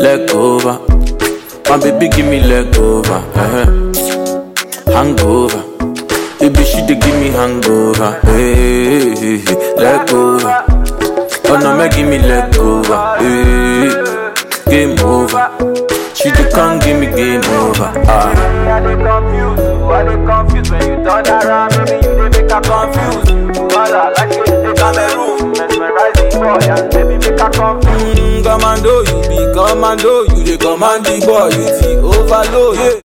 leg over. My baby give me leg over. Hangover. Baby she dey give me hangover. Hey, leg over. Oh no, me give me leg over. Hey, game over. She dey come give me game over. I dey confused when you turn around, baby you dey make her confused. Wala like you dey Cameroon, mesmerizing boy and baby make her confused. Commando, you be commando, you dey command the boy, you the overload. Yeah.